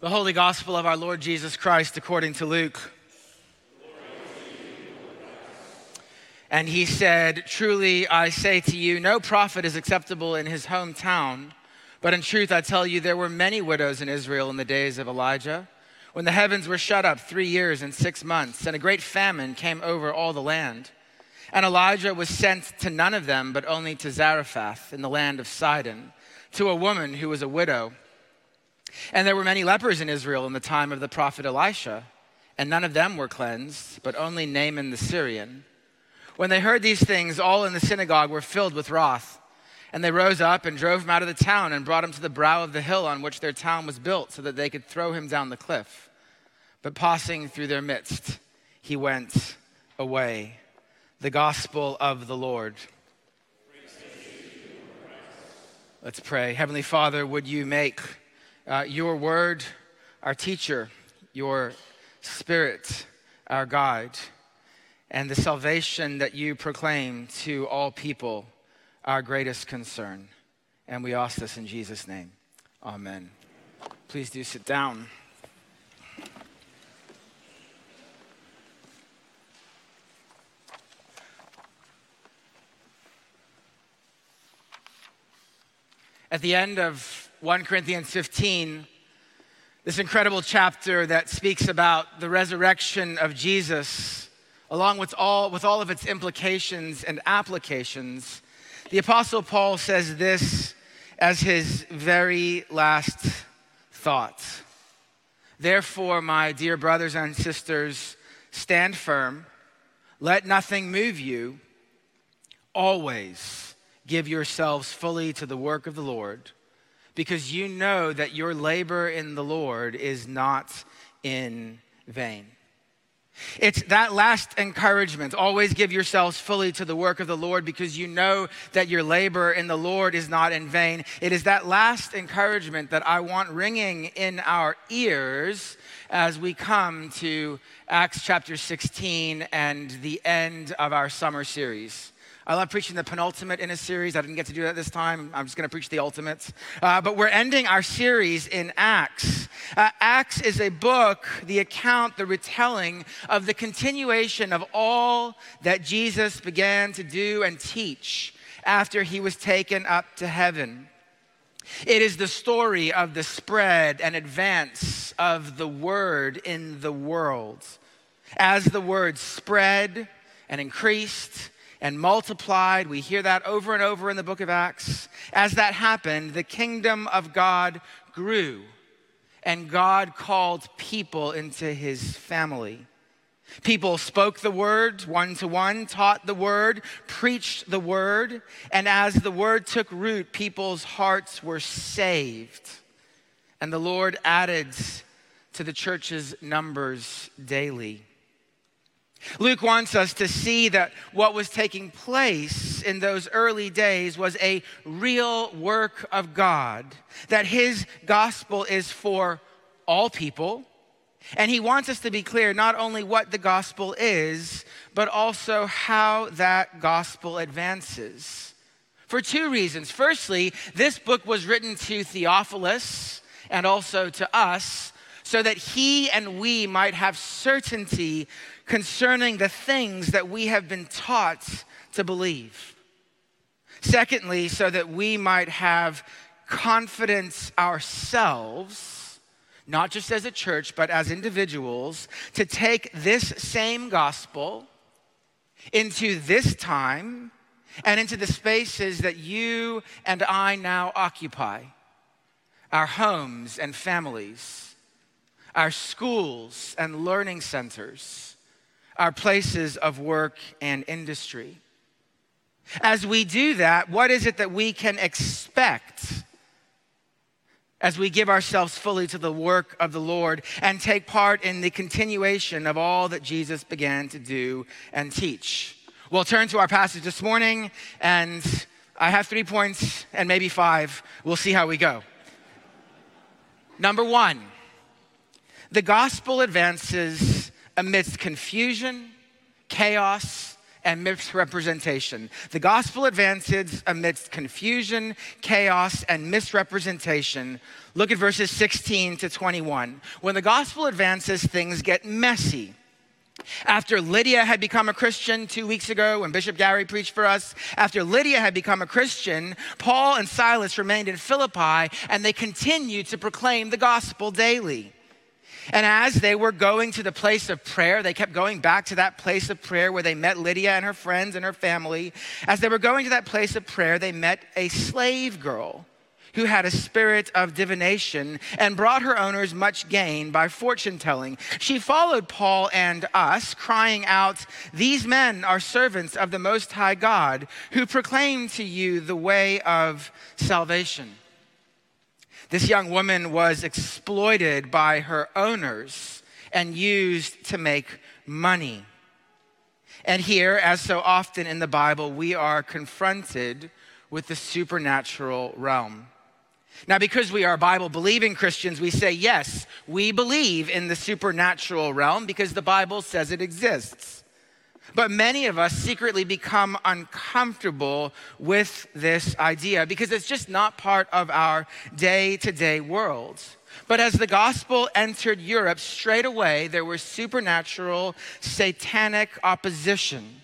The Holy Gospel of our Lord Jesus Christ according to Luke. And he said, "Truly I say to you, no prophet is acceptable in his hometown. But in truth I tell you, there were many widows in Israel in the days of Elijah, when the heavens were shut up 3 years and 6 months, and a great famine came over all the land. And Elijah was sent to none of them, but only to Zarephath in the land of Sidon, to a woman who was a widow. And there were many lepers in Israel in the time of the prophet Elisha, and none of them were cleansed, but only Naaman the Syrian. When they heard these things, all in the synagogue were filled with wrath. And they rose up and drove him out of the town and brought him to the brow of the hill on which their town was built, so that they could throw him down the cliff. But passing through their midst, he went away." The gospel of the Lord. Let's pray. Heavenly Father, would you make your word our teacher, your spirit our guide, and the salvation that you proclaim to all people our greatest concern. And we ask this in Jesus' name. Amen. Please do sit down. At the end of 1 Corinthians 15, this incredible chapter that speaks about the resurrection of Jesus, along with all of its implications and applications, the Apostle Paul says this as his very last thought. "Therefore, my dear brothers and sisters, stand firm. Let nothing move you. Always give yourselves fully to the work of the Lord, because you know that your labor in the Lord is not in vain." It's that last encouragement, always give yourselves fully to the work of the Lord because you know that your labor in the Lord is not in vain. It is that last encouragement that I want ringing in our ears as we come to Acts chapter 16 and the end of our summer series. I love preaching the penultimate in a series. I didn't get to do that this time. I'm just going to preach the ultimate. But we're ending our series in Acts. Acts is a book, the account, the retelling of the continuation of all that Jesus began to do and teach after he was taken up to heaven. It is the story of the spread and advance of the word in the world. As the word spread and increased and multiplied, we hear that over and over in the book of Acts. As that happened, the kingdom of God grew, and God called people into his family. People spoke the word one to one, taught the word, preached the word, and as the word took root, people's hearts were saved. And the Lord added to the church's numbers daily. Luke wants us to see that what was taking place in those early days was a real work of God, that his gospel is for all people. And he wants us to be clear not only what the gospel is, but also how that gospel advances. For two reasons. Firstly, this book was written to Theophilus and also to us, so that he and we might have certainty concerning the things that we have been taught to believe. Secondly, so that we might have confidence ourselves, not just as a church, but as individuals, to take this same gospel into this time and into the spaces that you and I now occupy, our homes and families, our schools and learning centers, our places of work and industry. As we do that, what is it that we can expect as we give ourselves fully to the work of the Lord and take part in the continuation of all that Jesus began to do and teach? We'll turn to our passage this morning, and I have 3 points and maybe 5. We'll see how we go. Number 1, the gospel advances amidst confusion, chaos, and misrepresentation. The gospel advances amidst confusion, chaos, and misrepresentation. Look at verses 16 to 21. When the gospel advances, things get messy. After Lydia had become a Christian 2 weeks ago when Bishop Gary preached for us, after Lydia had become a Christian, Paul and Silas remained in Philippi and they continued to proclaim the gospel daily. And as they were going to the place of prayer, they kept going back to that place of prayer where they met Lydia and her friends and her family. As they were going to that place of prayer, they met a slave girl who had a spirit of divination and brought her owners much gain by fortune telling. She followed Paul and us, crying out, "These men are servants of the Most High God, who proclaim to you the way of salvation." This young woman was exploited by her owners and used to make money. And here, as so often in the Bible, we are confronted with the supernatural realm. Now, because we are Bible-believing Christians, we say, yes, we believe in the supernatural realm because the Bible says it exists. But many of us secretly become uncomfortable with this idea because it's just not part of our day-to-day world. But as the gospel entered Europe, straight away there was supernatural, satanic opposition.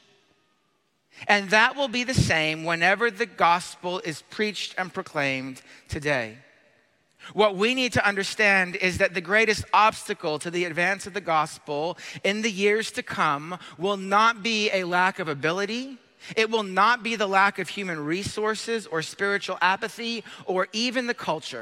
And that will be the same whenever the gospel is preached and proclaimed today. What we need to understand is that the greatest obstacle to the advance of the gospel in the years to come will not be a lack of ability. It will not be the lack of human resources or spiritual apathy or even the culture.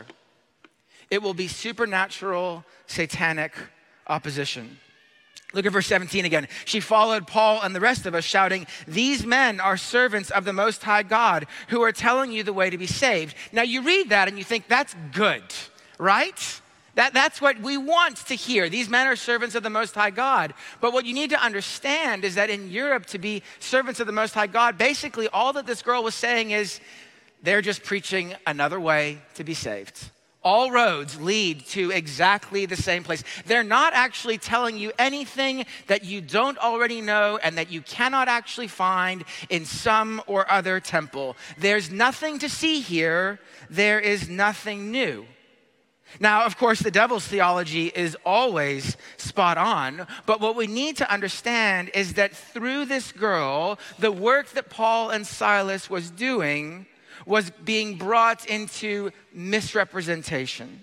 It will be supernatural, satanic opposition. Look at verse 17 again. She followed Paul and the rest of us, shouting, "These men are servants of the Most High God who are telling you the way to be saved." Now you read that and you think that's good, right? That's what we want to hear. These men are servants of the Most High God. But what you need to understand is that in Europe, to be servants of the Most High God, basically all that this girl was saying is they're just preaching another way to be saved. All roads lead to exactly the same place. They're not actually telling you anything that you don't already know and that you cannot actually find in some or other temple. There's nothing to see here. There is nothing new. Now, of course, the devil's theology is always spot on, but what we need to understand is that through this girl, the work that Paul and Silas was doing was being brought into misrepresentation.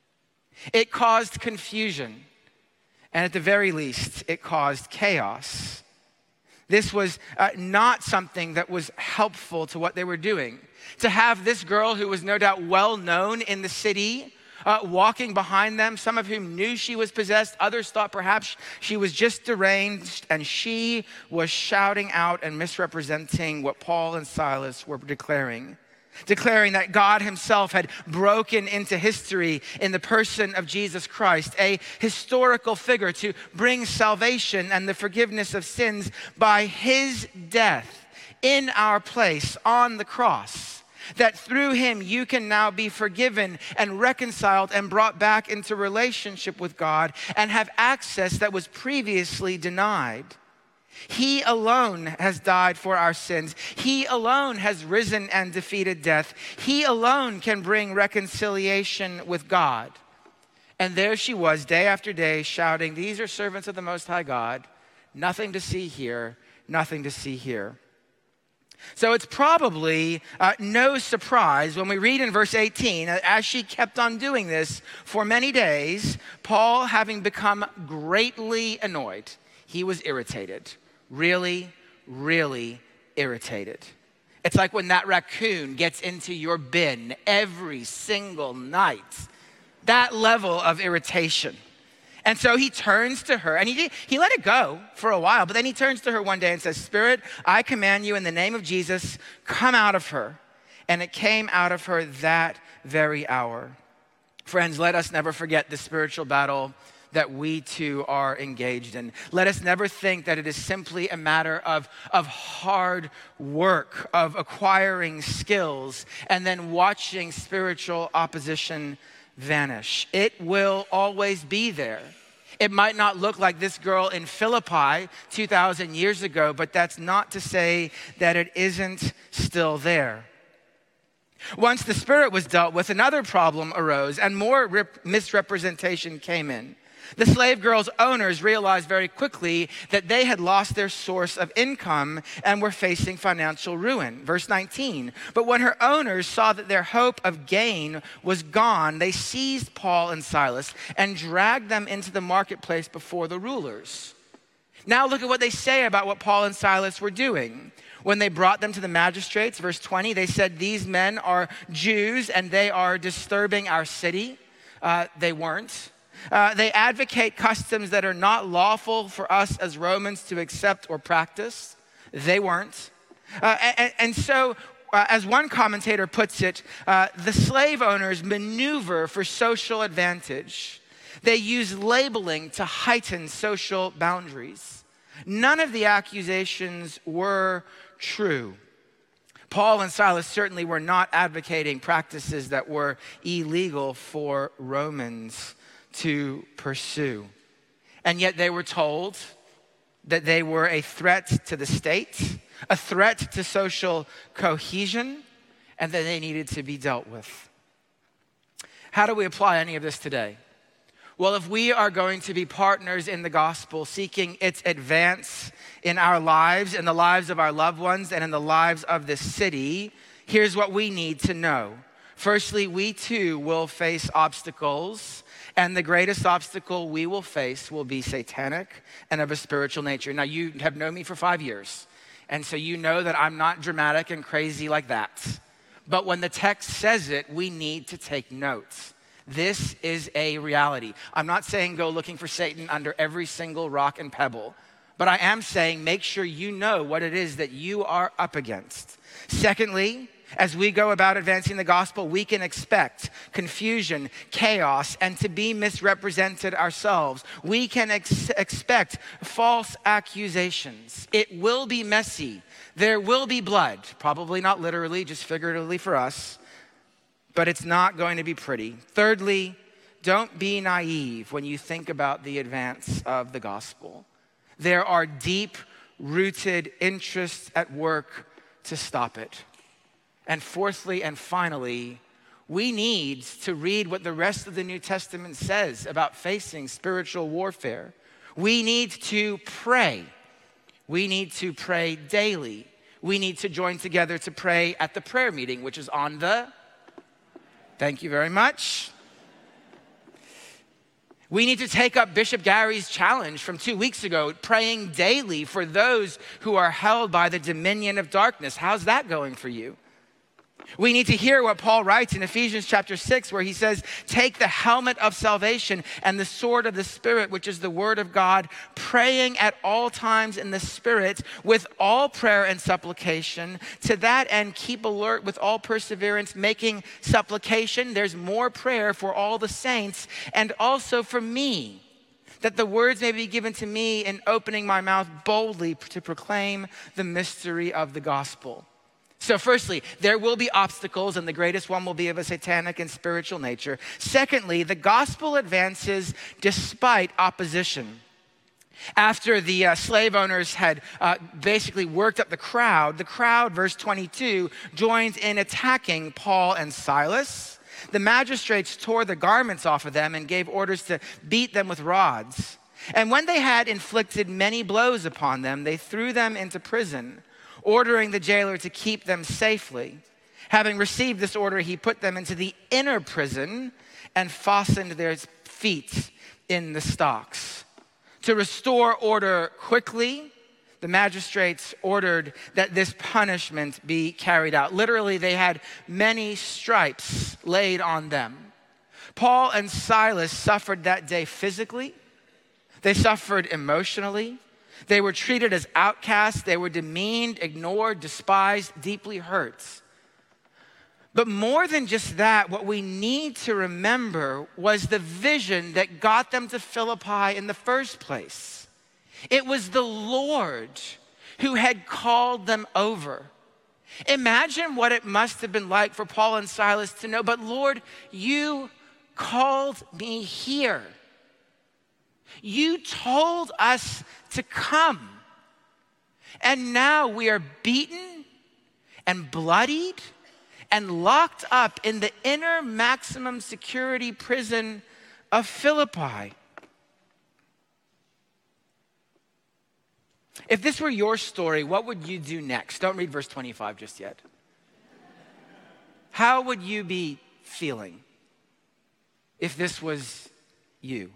It caused confusion, and at the very least, it caused chaos. This was not something that was helpful to what they were doing. To have this girl, who was no doubt well known in the city, walking behind them, some of whom knew she was possessed, others thought perhaps she was just deranged, and she was shouting out and misrepresenting what Paul and Silas were declaring that God himself had broken into history in the person of Jesus Christ, a historical figure to bring salvation and the forgiveness of sins by his death in our place on the cross. That through him you can now be forgiven and reconciled and brought back into relationship with God and have access that was previously denied. He alone has died for our sins. He alone has risen and defeated death. He alone can bring reconciliation with God. And there she was, day after day, shouting, "These are servants of the Most High God. Nothing to see here, nothing to see here." So it's probably no surprise when we read in verse 18, as she kept on doing this for many days, Paul, having become greatly annoyed, he was irritated. Really, really irritated. It's like when that raccoon gets into your bin every single night. That level of irritation. And so he turns to her, and he let it go for a while, but then he turns to her one day and says, "Spirit, I command you in the name of Jesus, come out of her." And it came out of her that very hour. Friends, let us never forget the spiritual battle that we too are engaged in. Let us never think that it is simply a matter of hard work, of acquiring skills, and then watching spiritual opposition vanish. It will always be there. It might not look like this girl in Philippi 2,000 years ago, but that's not to say that it isn't still there. Once the Spirit was dealt with, another problem arose and more misrepresentation came in. The slave girl's owners realized very quickly that they had lost their source of income and were facing financial ruin. Verse 19, but when her owners saw that their hope of gain was gone, they seized Paul and Silas and dragged them into the marketplace before the rulers. Now look at what they say about what Paul and Silas were doing. When they brought them to the magistrates, verse 20, they said, these men are Jews and they are disturbing our city. They weren't. They advocate customs that are not lawful for us as Romans to accept or practice. They weren't. And so, as one commentator puts it, the slave owners maneuver for social advantage. They use labeling to heighten social boundaries. None of the accusations were true. Paul and Silas certainly were not advocating practices that were illegal for Romans to pursue. And yet they were told that they were a threat to the state, a threat to social cohesion, and that they needed to be dealt with. How do we apply any of this today? Well, if we are going to be partners in the gospel, seeking its advance in our lives, in the lives of our loved ones, and in the lives of this city, here's what we need to know. Firstly, we too will face obstacles, and the greatest obstacle we will face will be satanic and of a spiritual nature. Now, you have known me for 5 years, and so you know that I'm not dramatic and crazy like that. But when the text says it, we need to take notes. This is a reality. I'm not saying go looking for Satan under every single rock and pebble, but I am saying make sure you know what it is that you are up against. Secondly, as we go about advancing the gospel, we can expect confusion, chaos, and to be misrepresented ourselves. We can expect false accusations. It will be messy. There will be blood, probably not literally, just figuratively for us, but it's not going to be pretty. Thirdly, don't be naive when you think about the advance of the gospel. There are deep-rooted interests at work to stop it. And fourthly and finally, we need to read what the rest of the New Testament says about facing spiritual warfare. We need to pray. We need to pray daily. We need to join together to pray at the prayer meeting, which is on the... Thank you very much. We need to take up Bishop Gary's challenge from 2 weeks ago, praying daily for those who are held by the dominion of darkness. How's that going for you? We need to hear what Paul writes in Ephesians chapter 6, where he says, take the helmet of salvation and the sword of the Spirit, which is the word of God, praying at all times in the Spirit with all prayer and supplication. To that end, keep alert with all perseverance, making supplication. There's more prayer for all the saints and also for me, that the words may be given to me in opening my mouth boldly to proclaim the mystery of the gospel. So firstly, there will be obstacles, and the greatest one will be of a satanic and spiritual nature. Secondly, the gospel advances despite opposition. After the slave owners had basically worked up the crowd, verse 22, joins in attacking Paul and Silas. The magistrates tore the garments off of them and gave orders to beat them with rods. And when they had inflicted many blows upon them, they threw them into prison, ordering the jailer to keep them safely. Having received this order, he put them into the inner prison and fastened their feet in the stocks. To restore order quickly, the magistrates ordered that this punishment be carried out. Literally, they had many stripes laid on them. Paul and Silas suffered that day physically. They suffered emotionally. They were treated as outcasts. They were demeaned, ignored, despised, deeply hurt. But more than just that, what we need to remember was the vision that got them to Philippi in the first place. It was the Lord who had called them over. Imagine what it must have been like for Paul and Silas to know, but Lord, you called me here. You told us to come. And now we are beaten and bloodied and locked up in the inner maximum security prison of Philippi. If this were your story, what would you do next? Don't read verse 25 just yet. How would you be feeling if this was you?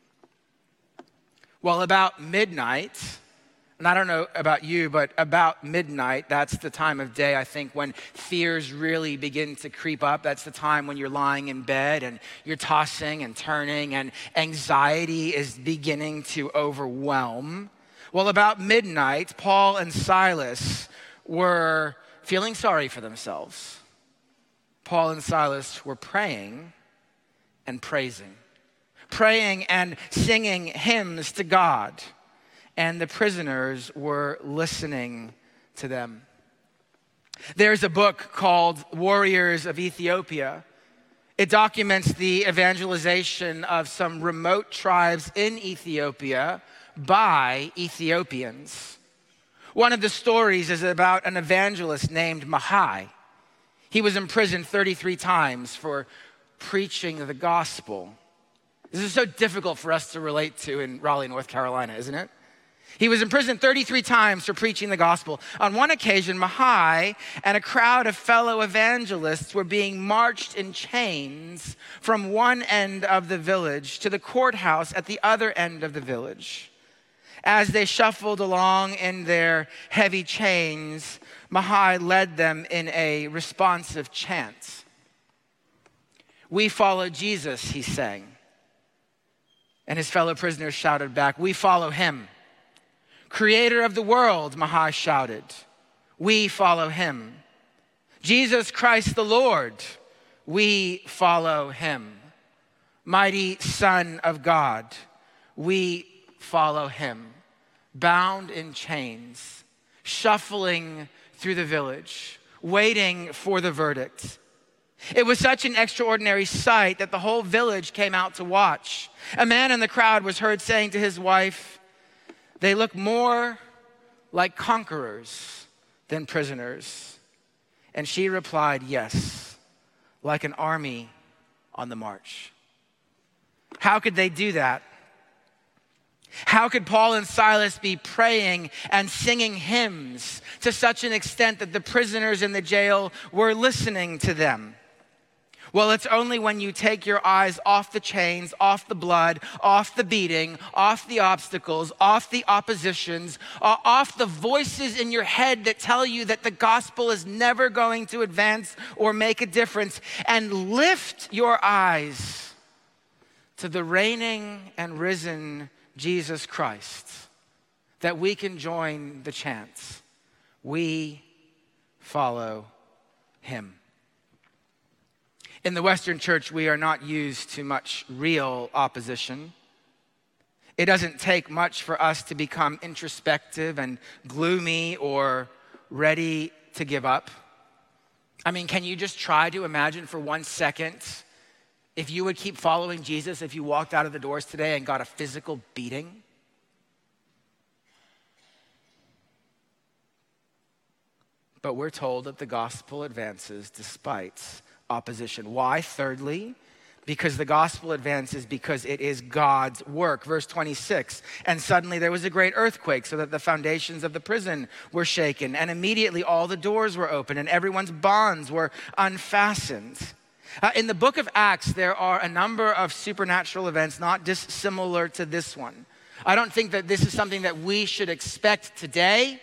Well, about midnight, and I don't know about you, but about midnight, that's the time of day, I think, when fears really begin to creep up. That's the time when you're lying in bed and you're tossing and turning and anxiety is beginning to overwhelm. Well, about midnight, Paul and Silas were feeling sorry for themselves. Paul and Silas were praying and praising. Praying and singing hymns to God. And the prisoners were listening to them. There's a book called Warriors of Ethiopia. It documents the evangelization of some remote tribes in Ethiopia by Ethiopians. One of the stories is about an evangelist named Mahai. He was imprisoned 33 times for preaching the gospel. This is so difficult for us to relate to in Raleigh, North Carolina, isn't it? He was imprisoned 33 times for preaching the gospel. On one occasion, Mahai and a crowd of fellow evangelists were being marched in chains from one end of the village to the courthouse at the other end of the village. As they shuffled along in their heavy chains, Mahai led them in a responsive chant. "We follow Jesus," he sang. And his fellow prisoners shouted back, "We follow him." "Creator of the world," Mahai shouted, "we follow him." "Jesus Christ the Lord," we follow him. "Mighty Son of God," we follow him. Bound in chains, shuffling through the village, waiting for the verdict. It was such an extraordinary sight that the whole village came out to watch. A man in the crowd was heard saying to his wife, "They look more like conquerors than prisoners." And she replied, "Yes, like an army on the march." How could they do that? How could Paul and Silas be praying and singing hymns to such an extent that the prisoners in the jail were listening to them? Well, it's only when you take your eyes off the chains, off the blood, off the beating, off the obstacles, off the oppositions, off the voices in your head that tell you that the gospel is never going to advance or make a difference, and lift your eyes to the reigning and risen Jesus Christ, that we can join the chants. We follow him. In the Western church, we are not used to much real opposition. It doesn't take much for us to become introspective and gloomy or ready to give up. I mean, can you just try to imagine for 1 second if you would keep following Jesus if you walked out of the doors today and got a physical beating? But we're told that the gospel advances despite opposition. Why? Thirdly, because the gospel advances because it is God's work. Verse 26, "And suddenly there was a great earthquake so that the foundations of the prison were shaken, and immediately all the doors were open and everyone's bonds were unfastened." In the book of Acts, there are a number of supernatural events not dissimilar to this one. I don't think that this is something that we should expect today.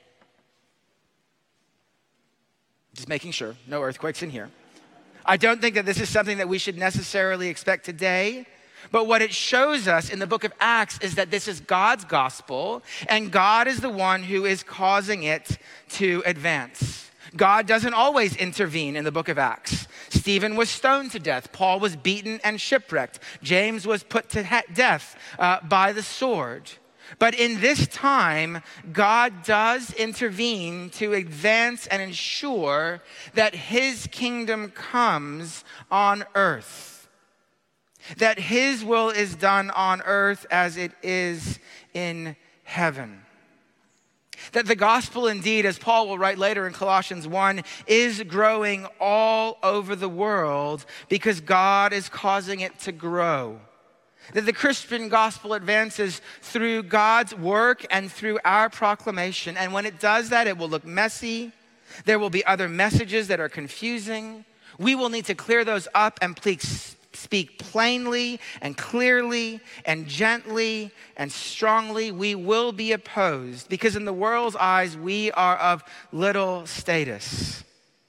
Just making sure, no earthquakes in here. I don't think that this is something that we should necessarily expect today. But what it shows us in the book of Acts is that this is God's gospel, and God is the one who is causing it to advance. God doesn't always intervene in the book of Acts. Stephen was stoned to death. Paul was beaten and shipwrecked. James was put to death by the sword. But in this time, God does intervene to advance and ensure that his kingdom comes on earth. that his will is done on earth as it is in heaven. That the gospel indeed, as Paul will write later in Colossians 1, is growing all over the world because God is causing it to grow. That the Christian gospel advances through God's work and through our proclamation. And when it does that, it will look messy. There will be other messages that are confusing. We will need to clear those up and please speak plainly and clearly and gently and strongly. We will be opposed because in the world's eyes, we are of little status.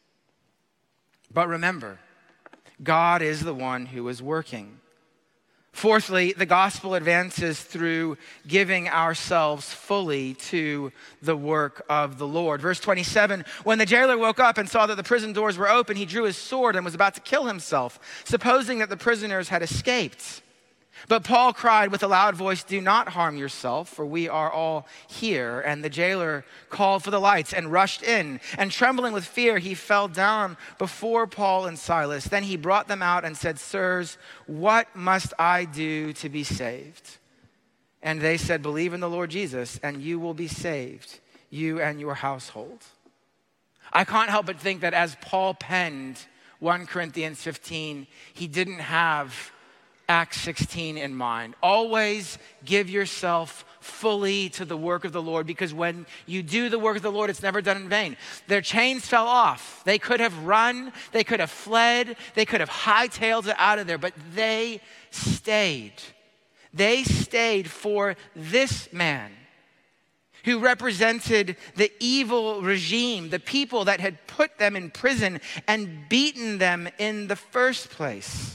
But remember, God is the one who is working. Fourthly, the gospel advances through giving ourselves fully to the work of the Lord. Verse 27, when the jailer woke up and saw that the prison doors were open, he drew his sword and was about to kill himself, supposing that the prisoners had escaped. But Paul cried with a loud voice, "Do not harm yourself, for we are all here." And the jailer called for the lights and rushed in. And trembling with fear, he fell down before Paul and Silas. Then he brought them out and said, "Sirs, what must I do to be saved?" And they said, "Believe in the Lord Jesus, and you will be saved, you and your household." I can't help but think that as Paul penned 1 Corinthians 15, he didn't have Acts 16 in mind. Always give yourself fully to the work of the Lord, because when you do the work of the Lord, it's never done in vain. Their chains fell off. They could have run, they could have fled, they could have hightailed it out of there, but they stayed. They stayed for this man who represented the evil regime, the people that had put them in prison and beaten them in the first place.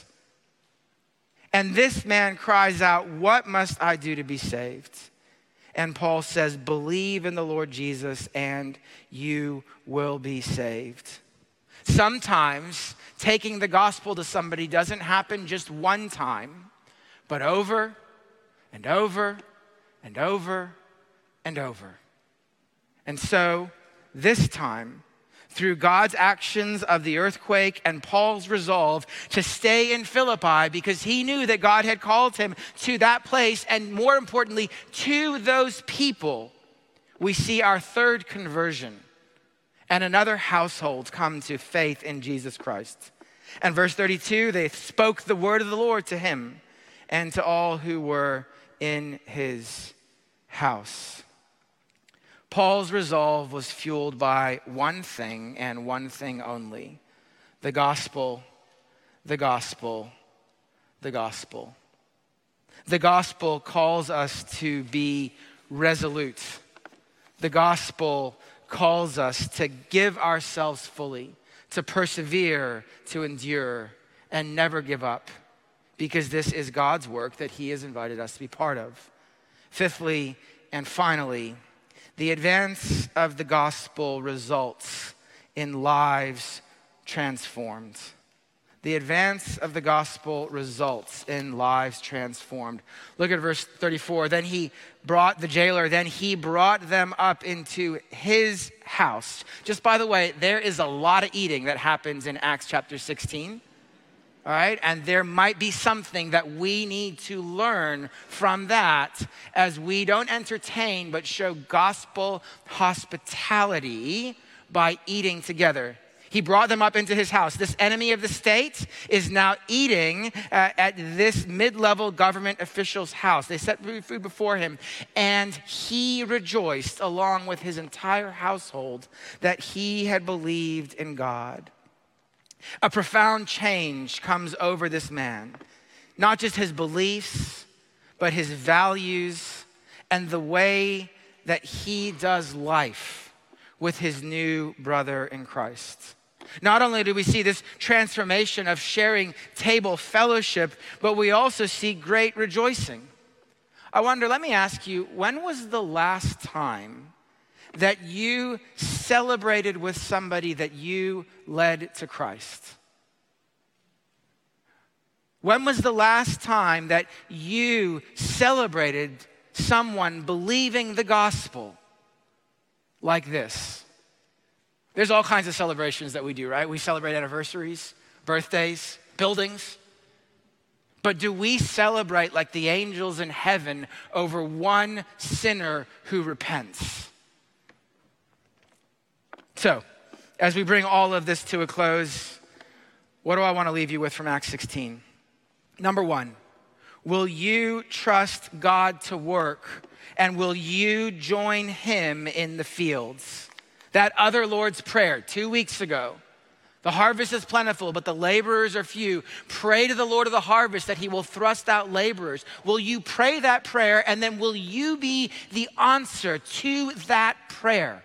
And this man cries out, "What must I do to be saved?" And Paul says, "Believe in the Lord Jesus and you will be saved." Sometimes taking the gospel to somebody doesn't happen just one time, but over and over and over and over. And so this time, through God's actions of the earthquake and Paul's resolve to stay in Philippi because he knew that God had called him to that place, and more importantly, to those people, we see our third conversion and another household come to faith in Jesus Christ. And verse 32, they spoke the word of the Lord to him and to all who were in his house. Paul's resolve was fueled by one thing and one thing only: the gospel, the gospel, the gospel. The gospel calls us to be resolute. The gospel calls us to give ourselves fully, to persevere, to endure, and never give up, because this is God's work that he has invited us to be part of. Fifthly and finally, the advance of the gospel results in lives transformed. The advance of the gospel results in lives transformed. Look at verse 34. Then he brought them up into his house. Just by the way, there is a lot of eating that happens in Acts chapter 16. All right, and there might be something that we need to learn from that as we don't entertain but show gospel hospitality by eating together. He brought them up into his house. This enemy of the state is now eating at this mid-level government official's house. They set food before him, and he rejoiced along with his entire household that he had believed in God. A profound change comes over this man. Not just his beliefs, but his values and the way that he does life with his new brother in Christ. Not only do we see this transformation of sharing table fellowship, but we also see great rejoicing. I wonder, let me ask you, when was the last time that you celebrated with somebody that you led to Christ? When was the last time that you celebrated someone believing the gospel like this? There's all kinds of celebrations that we do, right? We celebrate anniversaries, birthdays, buildings. But do we celebrate like the angels in heaven over one sinner who repents? So, as we bring all of this to a close, what do I want to leave you with from Acts 16? Number one, will you trust God to work, and will you join him in the fields? That other Lord's Prayer 2 weeks ago. The harvest is plentiful, but the laborers are few. Pray to the Lord of the harvest that he will thrust out laborers. Will you pray that prayer, and then will you be the answer to that prayer?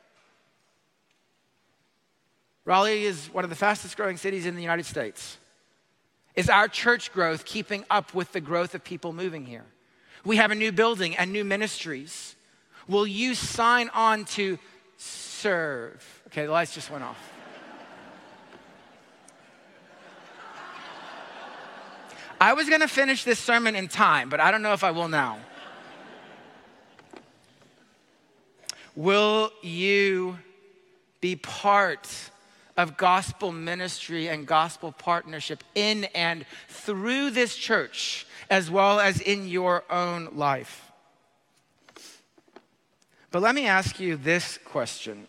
Raleigh is one of the fastest growing cities in the United States. Is our church growth keeping up with the growth of people moving here? We have a new building and new ministries. Will you sign on to serve? Okay, the lights just went off. I was going to finish this sermon in time, but I don't know if I will now. Will you be part of gospel ministry and gospel partnership in and through this church, as well as in your own life? But let me ask you this question.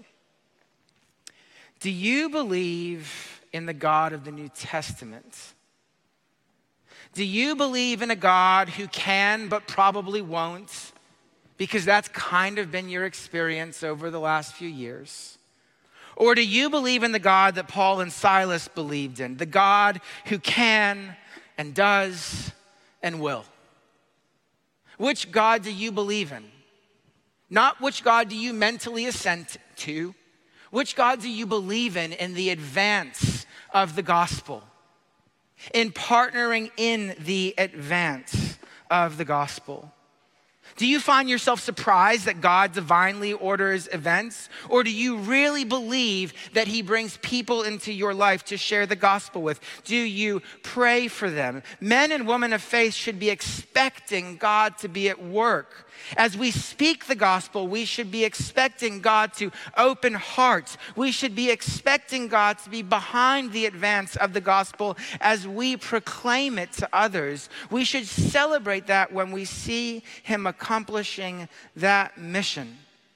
Do you believe in the God of the New Testament? Do you believe in a God who can but probably won't? Because that's kind of been your experience over the last few years. Or do you believe in the God that Paul and Silas believed in? The God who can and does and will. Which God do you believe in? Not which God do you mentally assent to. Which God do you believe in the advance of the gospel? In partnering in the advance of the gospel? Do you find yourself surprised that God divinely orders events? Or do you really believe that he brings people into your life to share the gospel with? Do you pray for them? Men and women of faith should be expecting God to be at work. As we speak the gospel, we should be expecting God to open hearts. We should be expecting God to be behind the advance of the gospel as we proclaim it to others. We should celebrate that when we see him accomplishing that mission.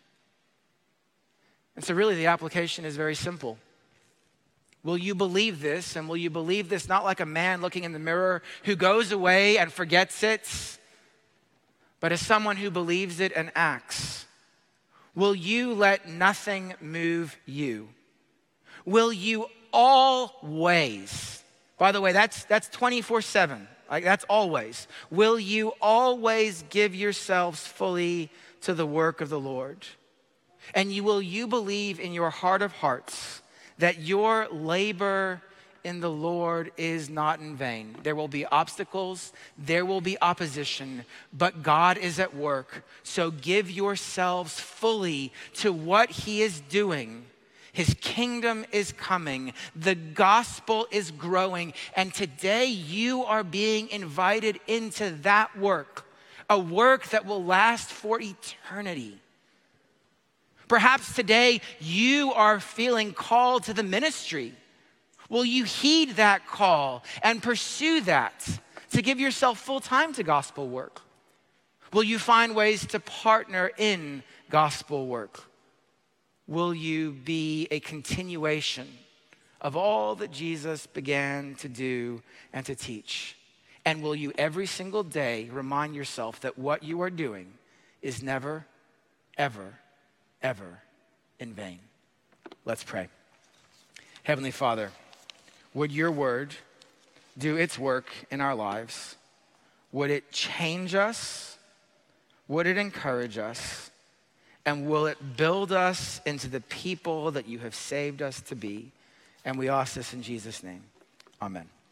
And so really the application is very simple. Will you believe this? And will you believe this not like a man looking in the mirror who goes away and forgets it, but as someone who believes it and acts? Will you let nothing move you? Will you always, by the way, that's 24/7, like that's always. Will you always give yourselves fully to the work of the Lord? And will you believe in your heart of hearts that your labor in the Lord is not in vain? There will be obstacles, there will be opposition, but God is at work. So give yourselves fully to what he is doing. His kingdom is coming. The gospel is growing. And today you are being invited into that work, a work that will last for eternity. Perhaps today you are feeling called to the ministry. Will you heed that call and pursue that to give yourself full time to gospel work? Will you find ways to partner in gospel work? Will you be a continuation of all that Jesus began to do and to teach? And will you every single day remind yourself that what you are doing is never, ever, ever in vain? Let's pray. Heavenly Father, would your word do its work in our lives? Would it change us? Would it encourage us? And will it build us into the people that you have saved us to be? And we ask this in Jesus' name. Amen.